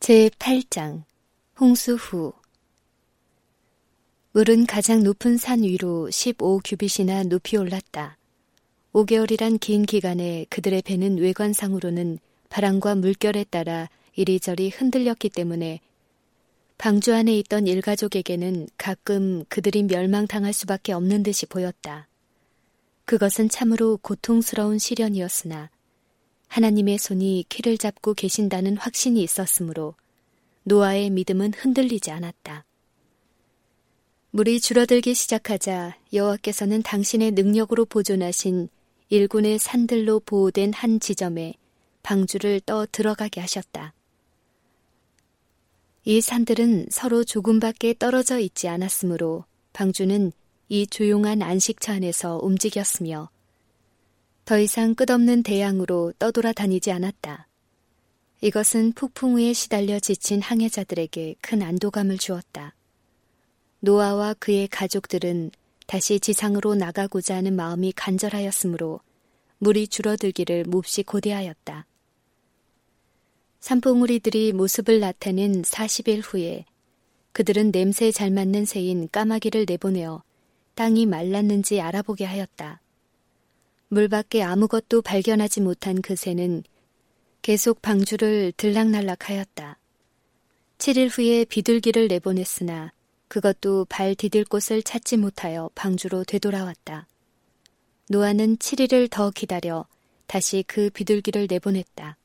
제8장 홍수 후 물은 가장 높은 산 위로 15규빗이나 높이 올랐다. 5개월이란 긴 기간에 그들의 배는 외관상으로는 바람과 물결에 따라 이리저리 흔들렸기 때문에 방주 안에 있던 일가족에게는 가끔 그들이 멸망당할 수밖에 없는 듯이 보였다. 그것은 참으로 고통스러운 시련이었으나 하나님의 손이 키를 잡고 계신다는 확신이 있었으므로 노아의 믿음은 흔들리지 않았다. 물이 줄어들기 시작하자 여호와께서는 당신의 능력으로 보존하신 일군의 산들로 보호된 한 지점에 방주를 떠 들어가게 하셨다. 이 산들은 서로 조금밖에 떨어져 있지 않았으므로 방주는 이 조용한 안식처 안에서 움직였으며 더 이상 끝없는 대양으로 떠돌아다니지 않았다. 이것은 폭풍 우에 시달려 지친 항해자들에게 큰 안도감을 주었다. 노아와 그의 가족들은 다시 지상으로 나가고자 하는 마음이 간절하였으므로 물이 줄어들기를 몹시 고대하였다. 산봉우리들이 모습을 나타낸 40일 후에 그들은 냄새에 잘 맞는 새인 까마귀를 내보내어 땅이 말랐는지 알아보게 하였다. 물 밖에 아무것도 발견하지 못한 그 새는 계속 방주를 들락날락하였다. 7일 후에 비둘기를 내보냈으나 그것도 발 디딜 곳을 찾지 못하여 방주로 되돌아왔다. 노아는 7일을 더 기다려 다시 그 비둘기를 내보냈다.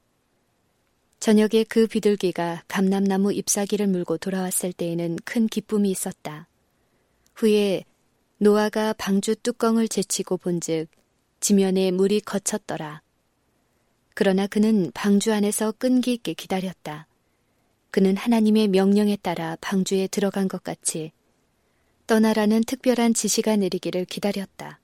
저녁에 그 비둘기가 감람나무 잎사귀를 물고 돌아왔을 때에는 큰 기쁨이 있었다. 후에 노아가 방주 뚜껑을 제치고 본즉 지면에 물이 거쳤더라. 그러나 그는 방주 안에서 끈기 있게 기다렸다. 그는 하나님의 명령에 따라 방주에 들어간 것 같이 떠나라는 특별한 지시가 내리기를 기다렸다.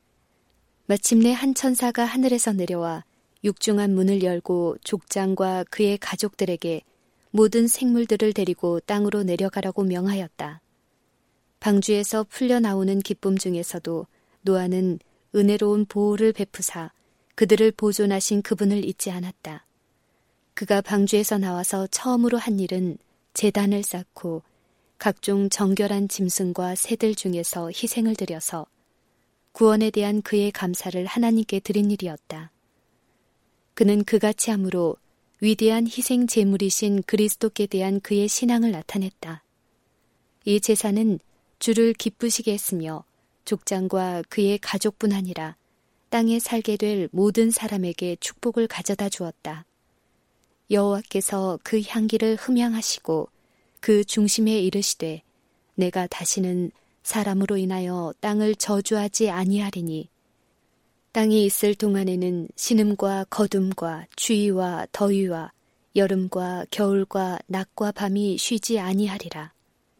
마침내 한 천사가 하늘에서 내려와 육중한 문을 열고 족장과 그의 가족들에게 모든 생물들을 데리고 땅으로 내려가라고 명하였다. 방주에서 풀려나오는 기쁨 중에서도 노아는 은혜로운 보호를 베푸사 그들을 보존하신 그분을 잊지 않았다. 그가 방주에서 나와서 처음으로 한 일은 제단을 쌓고 각종 정결한 짐승과 새들 중에서 희생을 드려서 구원에 대한 그의 감사를 하나님께 드린 일이었다. 그는 그같이 함으로 위대한 희생 제물이신 그리스도께 대한 그의 신앙을 나타냈다. 이 제사는 주를 기쁘시게 했으며 족장과 그의 가족뿐 아니라 땅에 살게 될 모든 사람에게 축복을 가져다 주었다. 여호와께서 그 향기를 흠양하시고 그 중심에 이르시되 내가 다시는 사람으로 인하여 땅을 저주하지 아니하리니 땅이 있을 동안에는 신음과 거둠과 추위와 더위와 여름과 겨울과 낮과 밤이 쉬지 아니하리라.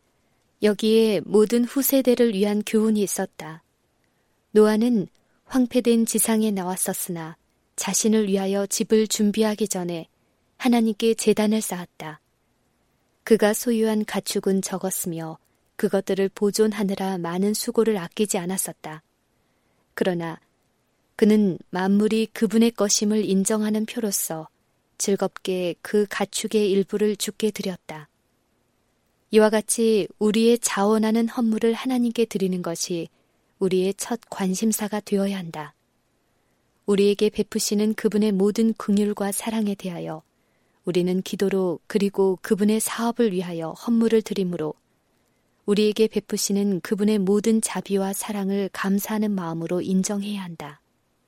여기에 모든 후세대를 위한 교훈이 있었다. 노아는 황폐된 지상에 나왔었으나 자신을 위하여 집을 준비하기 전에 하나님께 제단을 쌓았다. 그가 소유한 가축은 적었으며 그것들을 보존하느라 많은 수고를 아끼지 않았었다. 그러나 그는 만물이 그분의 것임을 인정하는 표로서 즐겁게 그 가축의 일부를 주께 드렸다. 이와 같이 우리의 자원하는 헌물을 하나님께 드리는 것이 우리의 첫 관심사가 되어야 한다. 우리에게 베푸시는 그분의 모든 긍휼과 사랑에 대하여 우리는 기도로 그리고 그분의 사업을 위하여 헌물을 드림으로 우리에게 베푸시는 그분의 모든 자비와 사랑을 감사하는 마음으로 인정해야 한다.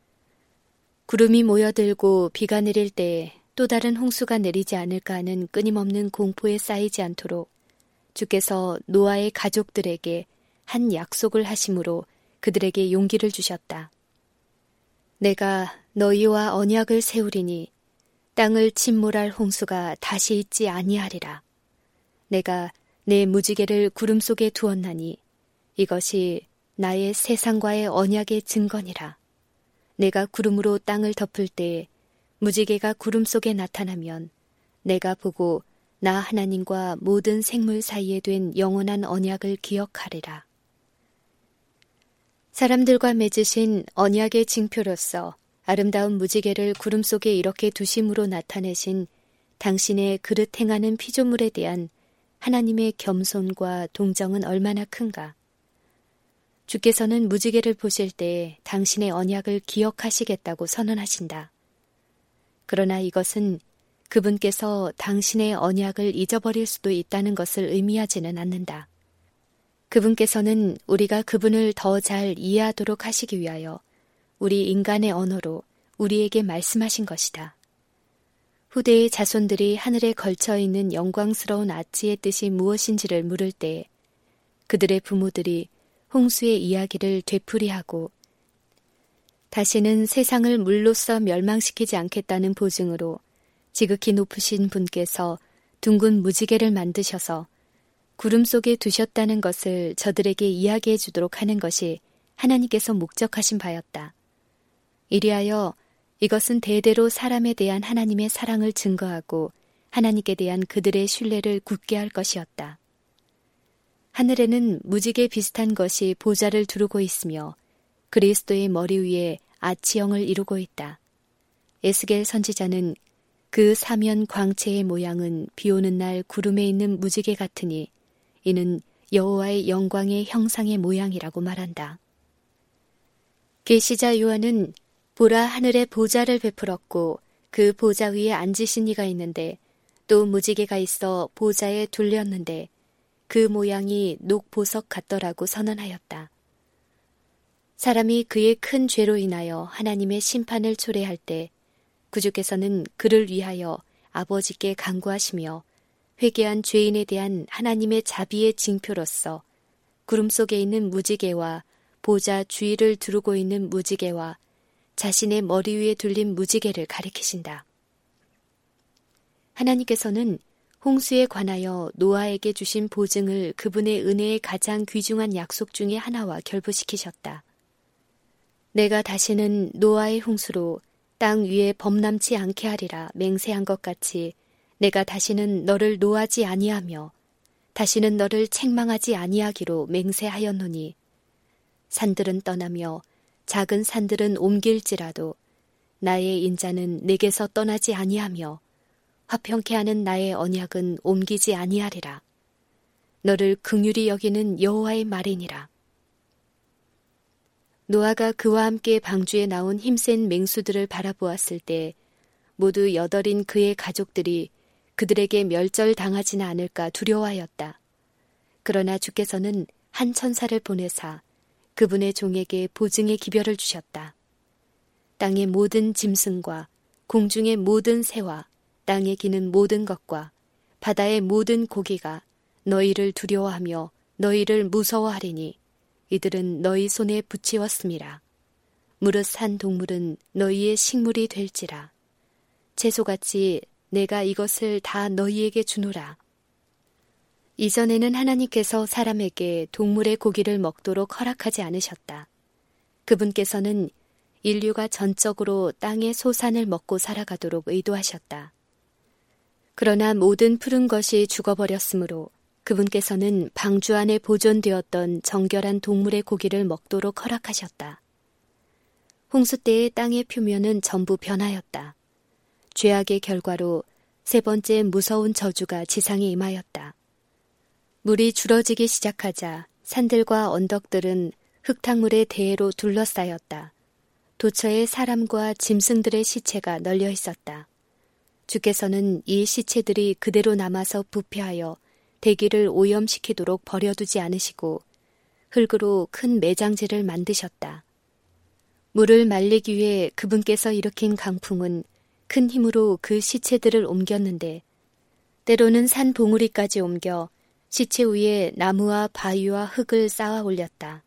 구름이 모여들고 비가 내릴 때에 또 다른 홍수가 내리지 않을까 하는 끊임없는 공포에 쌓이지 않도록 주께서 노아의 가족들에게 한 약속을 하심으로 그들에게 용기를 주셨다. 내가 너희와 언약을 세우리니 땅을 침몰할 홍수가 다시 있지 아니하리라. 내가 내 무지개를 구름 속에 두었나니 이것이 나의 세상과의 언약의 증거니라. 내가 구름으로 땅을 덮을 때에 무지개가 구름 속에 나타나면 내가 보고 나 하나님과 모든 생물 사이에 된 영원한 언약을 기억하리라. 사람들과 맺으신 언약의 징표로서 아름다운 무지개를 구름 속에 이렇게 두심으로 나타내신 당신의 그릇 행하는 피조물에 대한 하나님의 겸손과 동정은 얼마나 큰가. 주께서는 무지개를 보실 때 당신의 언약을 기억하시겠다고 선언하신다. 그러나 이것은 그분께서 당신의 언약을 잊어버릴 수도 있다는 것을 의미하지는 않는다. 그분께서는 우리가 그분을 더 잘 이해하도록 하시기 위하여 우리 인간의 언어로 우리에게 말씀하신 것이다. 후대의 자손들이 하늘에 걸쳐 있는 영광스러운 아치의 뜻이 무엇인지를 물을 때 그들의 부모들이 홍수의 이야기를 되풀이하고 다시는 세상을 물로써 멸망시키지 않겠다는 보증으로 지극히 높으신 분께서 둥근 무지개를 만드셔서 구름 속에 두셨다는 것을 저들에게 이야기해 주도록 하는 것이 하나님께서 목적하신 바였다. 이리하여 이것은 대대로 사람에 대한 하나님의 사랑을 증거하고 하나님께 대한 그들의 신뢰를 굳게 할 것이었다. 하늘에는 무지개 비슷한 것이 보좌를 두르고 있으며 그리스도의 머리 위에 아치형을 이루고 있다. 에스겔 선지자는 그 사면 광채의 모양은 비오는 날 구름에 있는 무지개 같으니 이는 여호와의 영광의 형상의 모양이라고 말한다. 계시자 요한은 보라 하늘에 보좌를 베풀었고 그 보좌 위에 앉으신 이가 있는데 또 무지개가 있어 보좌에 둘렸는데 그 모양이 녹보석 같더라고 선언하였다. 사람이 그의 큰 죄로 인하여 하나님의 심판을 초래할 때 구주께서는 그를 위하여 아버지께 간구하시며 회개한 죄인에 대한 하나님의 자비의 징표로서 구름 속에 있는 무지개와 보좌 주위를 두르고 있는 무지개와 자신의 머리 위에 둘린 무지개를 가리키신다. 하나님께서는 홍수에 관하여 노아에게 주신 보증을 그분의 은혜의 가장 귀중한 약속 중의 하나와 결부시키셨다. 내가 다시는 노아의 홍수로 땅 위에 범람치 않게 하리라 맹세한 것 같이 내가 다시는 너를 노하지 아니하며 다시는 너를 책망하지 아니하기로 맹세하였노니 산들은 떠나며 작은 산들은 옮길지라도 나의 인자는 내게서 떠나지 아니하며 화평케 하는 나의 언약은 옮기지 아니하리라. 너를 긍휼히 여기는 여호와의 말이니라. 노아가 그와 함께 방주에 나온 힘센 맹수들을 바라보았을 때 모두 8인 그의 가족들이 그들에게 멸절당하지는 않을까 두려워하였다. 그러나 주께서는 한 천사를 보내사 그분의 종에게 보증의 기별을 주셨다. 땅의 모든 짐승과 공중의 모든 새와 땅에 기는 모든 것과 바다의 모든 고기가 너희를 두려워하며 너희를 무서워하리니 이들은 너희 손에 붙이었음이라. 무릇 산 동물은 너희의 식물이 될지라. 채소같이 내가 이것을 다 너희에게 주노라. 이전에는 하나님께서 사람에게 동물의 고기를 먹도록 허락하지 않으셨다. 그분께서는 인류가 전적으로 땅의 소산을 먹고 살아가도록 의도하셨다. 그러나 모든 푸른 것이 죽어버렸으므로 그분께서는 방주 안에 보존되었던 정결한 동물의 고기를 먹도록 허락하셨다. 홍수 때의 땅의 표면은 전부 변하였다. 죄악의 결과로 세 번째 무서운 저주가 지상에 임하였다. 물이 줄어지기 시작하자 산들과 언덕들은 흙탕물의 대해로 둘러싸였다. 도처에 사람과 짐승들의 시체가 널려 있었다. 주께서는 이 시체들이 그대로 남아서 부패하여 대기를 오염시키도록 버려두지 않으시고 흙으로 큰 매장지를 만드셨다. 물을 말리기 위해 그분께서 일으킨 강풍은 큰 힘으로 그 시체들을 옮겼는데 때로는 산 봉우리까지 옮겨 시체 위에 나무와 바위와 흙을 쌓아 올렸다.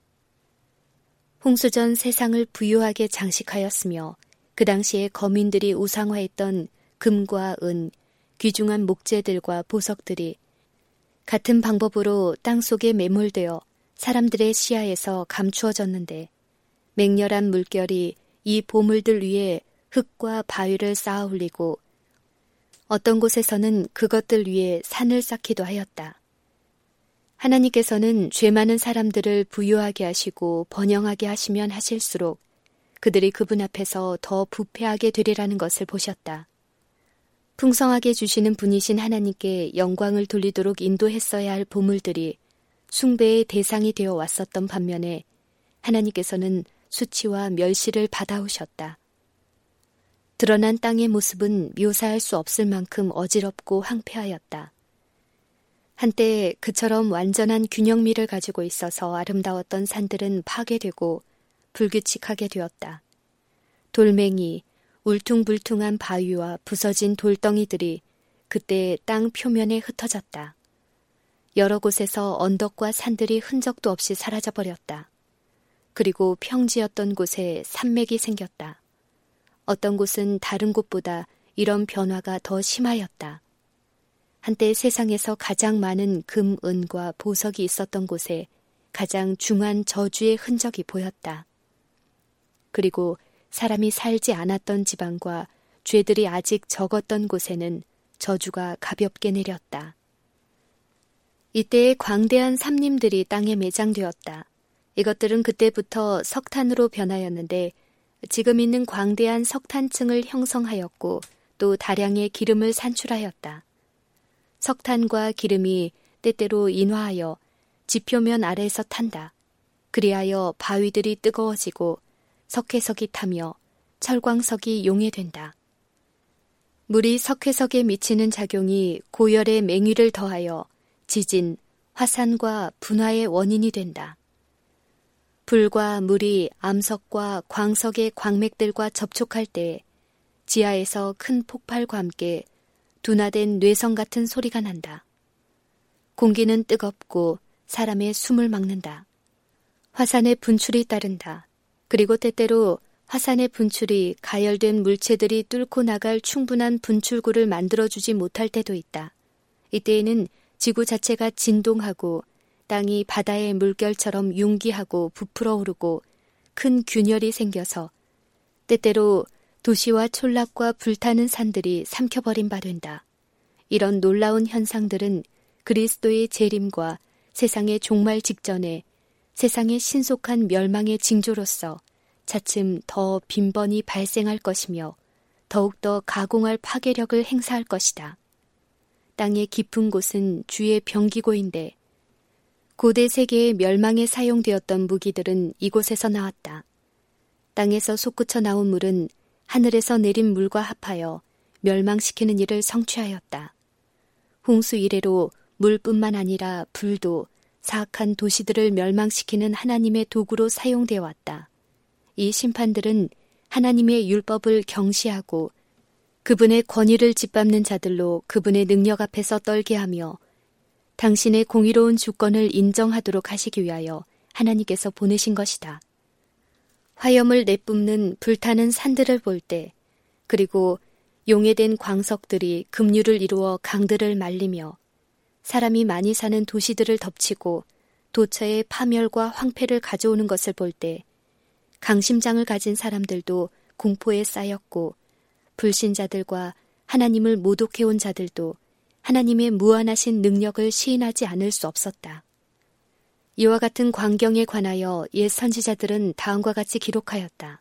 홍수 전 세상을 부유하게 장식하였으며 그 당시에 거민들이 우상화했던 금과 은, 귀중한 목재들과 보석들이 같은 방법으로 땅속에 매몰되어 사람들의 시야에서 감추어졌는데 맹렬한 물결이 이 보물들 위에 흙과 바위를 쌓아 올리고 어떤 곳에서는 그것들 위에 산을 쌓기도 하였다. 하나님께서는 죄 많은 사람들을 부유하게 하시고 번영하게 하시면 하실수록 그들이 그분 앞에서 더 부패하게 되리라는 것을 보셨다. 풍성하게 주시는 분이신 하나님께 영광을 돌리도록 인도했어야 할 보물들이 숭배의 대상이 되어 왔었던 반면에 하나님께서는 수치와 멸시를 받아오셨다. 드러난 땅의 모습은 묘사할 수 없을 만큼 어지럽고 황폐하였다. 한때 그처럼 완전한 균형미를 가지고 있어서 아름다웠던 산들은 파괴되고 불규칙하게 되었다. 돌멩이, 울퉁불퉁한 바위와 부서진 돌덩이들이 그때 땅 표면에 흩어졌다. 여러 곳에서 언덕과 산들이 흔적도 없이 사라져버렸다. 그리고 평지였던 곳에 산맥이 생겼다. 어떤 곳은 다른 곳보다 이런 변화가 더 심하였다. 한때 세상에서 가장 많은 금, 은과 보석이 있었던 곳에 가장 중한 저주의 흔적이 보였다. 그리고 사람이 살지 않았던 지방과 죄들이 아직 적었던 곳에는 저주가 가볍게 내렸다. 이때의 광대한 삼림들이 땅에 매장되었다. 이것들은 그때부터 석탄으로 변하였는데 지금 있는 광대한 석탄층을 형성하였고 또 다량의 기름을 산출하였다. 석탄과 기름이 때때로 인화하여 지표면 아래에서 탄다. 그리하여 바위들이 뜨거워지고 석회석이 타며 철광석이 용해된다. 물이 석회석에 미치는 작용이 고열의 맹위를 더하여 지진, 화산과 분화의 원인이 된다. 불과 물이 암석과 광석의 광맥들과 접촉할 때 지하에서 큰 폭발과 함께 둔화된 뇌성 같은 소리가 난다. 공기는 뜨겁고 사람의 숨을 막는다. 화산의 분출이 따른다. 그리고 때때로 화산의 분출이 가열된 물체들이 뚫고 나갈 충분한 분출구를 만들어주지 못할 때도 있다. 이때에는 지구 자체가 진동하고 땅이 바다의 물결처럼 융기하고 부풀어 오르고 큰 균열이 생겨서 때때로 도시와 촌락과 불타는 산들이 삼켜버린 바 된다. 이런 놀라운 현상들은 그리스도의 재림과 세상의 종말 직전에 세상의 신속한 멸망의 징조로서 차츰 더 빈번히 발생할 것이며 더욱더 가공할 파괴력을 행사할 것이다. 땅의 깊은 곳은 주의 병기고인데 고대 세계의 멸망에 사용되었던 무기들은 이곳에서 나왔다. 땅에서 솟구쳐 나온 물은 하늘에서 내린 물과 합하여 멸망시키는 일을 성취하였다. 홍수 이래로 물뿐만 아니라 불도 사악한 도시들을 멸망시키는 하나님의 도구로 사용되어 왔다. 이 심판들은 하나님의 율법을 경시하고 그분의 권위를 짓밟는 자들로 그분의 능력 앞에서 떨게 하며 당신의 공의로운 주권을 인정하도록 하시기 위하여 하나님께서 보내신 것이다. 화염을 내뿜는 불타는 산들을 볼 때, 그리고 용해된 광석들이 급류를 이루어 강들을 말리며 사람이 많이 사는 도시들을 덮치고 도처의 파멸과 황폐를 가져오는 것을 볼 때 강심장을 가진 사람들도 공포에 쌓였고 불신자들과 하나님을 모독해온 자들도 하나님의 무한하신 능력을 시인하지 않을 수 없었다. 이와 같은 광경에 관하여 옛 선지자들은 다음과 같이 기록하였다.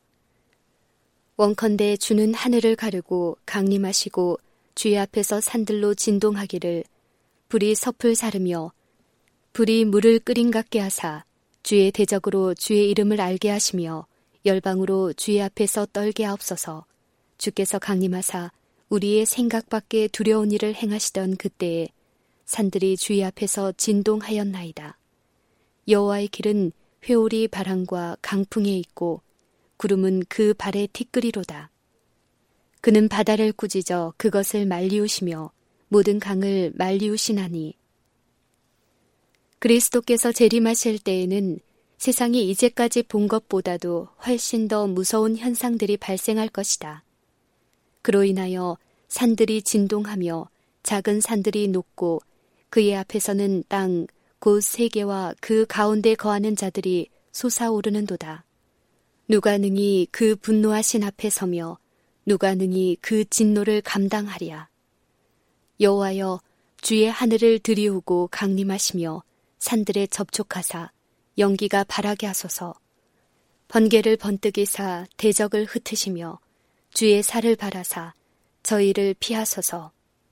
원컨대 주는 하늘을 가르고 강림하시고 주의 앞에서 산들로 진동하기를 불이 섭을 사르며 불이 물을 끓인 같게 하사 주의 대적으로 주의 이름을 알게 하시며 열방으로 주의 앞에서 떨게 하옵소서. 주께서 강림하사 우리의 생각 밖에 두려운 일을 행하시던 그때에 산들이 주의 앞에서 진동하였나이다. 여호와의 길은 회오리 바람과 강풍에 있고 구름은 그 발의 티끌이로다. 그는 바다를 꾸짖어 그것을 말리우시며 모든 강을 말리우시나니 그리스도께서 재림하실 때에는 세상이 이제까지 본 것보다도 훨씬 더 무서운 현상들이 발생할 것이다. 그로 인하여 산들이 진동하며 작은 산들이 녹고 그의 앞에서는 땅 곧 세계와 그 가운데 거하는 자들이 솟아오르는도다. 누가 능히 그 분노하신 앞에 서며 누가 능히 그 진노를 감당하랴. 여호와여 주의 하늘을 들이우고 강림하시며 산들에 접촉하사 연기가 바라게 하소서. 번개를 번뜩이사 대적을 흩으시며 주의 살을 바라사 저희를 피하소서.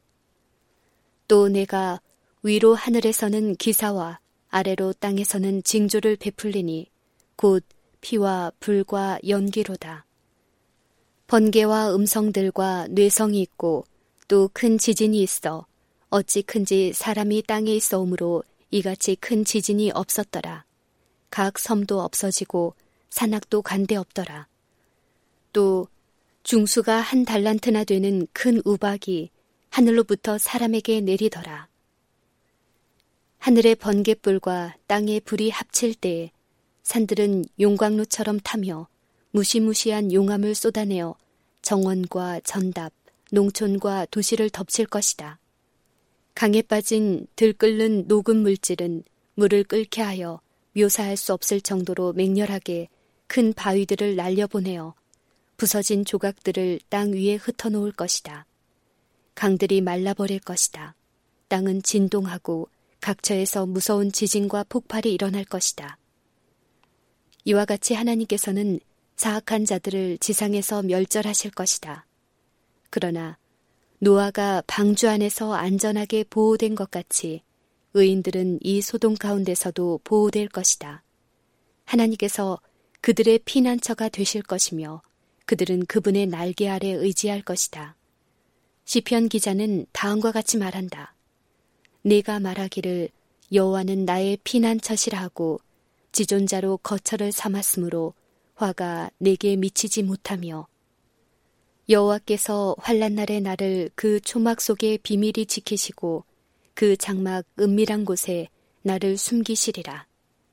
또 내가 위로 하늘에서는 기사와 아래로 땅에서는 징조를 베풀리니 곧 피와 불과 연기로다. 번개와 음성들과 뇌성이 있고 또 큰 지진이 있어 어찌 큰지 사람이 땅에 있어오므로 이같이 큰 지진이 없었더라. 각 섬도 없어지고 산악도 간데 없더라. 또 중수가 한 달란트나 되는 큰 우박이 하늘로부터 사람에게 내리더라. 하늘의 번갯불과 땅의 불이 합칠 때에 산들은 용광로처럼 타며 무시무시한 용암을 쏟아내어 정원과 전답, 농촌과 도시를 덮칠 것이다. 강에 빠진 들끓는 녹은 물질은 물을 끓게 하여 묘사할 수 없을 정도로 맹렬하게 큰 바위들을 날려보내어 부서진 조각들을 땅 위에 흩어놓을 것이다. 강들이 말라버릴 것이다. 땅은 진동하고 각처에서 무서운 지진과 폭발이 일어날 것이다. 이와 같이 하나님께서는 사악한 자들을 지상에서 멸절하실 것이다. 그러나 노아가 방주 안에서 안전하게 보호된 것 같이 의인들은 이 소돔 가운데서도 보호될 것이다. 하나님께서 그들의 피난처가 되실 것이며 그들은 그분의 날개 아래 의지할 것이다. 시편 기자는 다음과 같이 말한다. 네가 말하기를 여호와는 나의 피난처시라 하고 지존자로 거처를 삼았으므로 화가 내게 미치지 못하며 여호와께서 환난 날에 나를 그 초막 속에 비밀히 지키시고 그 장막 은밀한 곳에 나를 숨기시리라.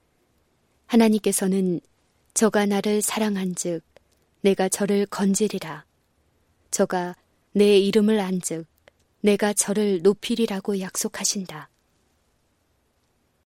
하나님께서는 저가 나를 사랑한즉 내가 저를 건지리라. 저가 내 이름을 안즉 내가 저를 높이리라고 약속하신다.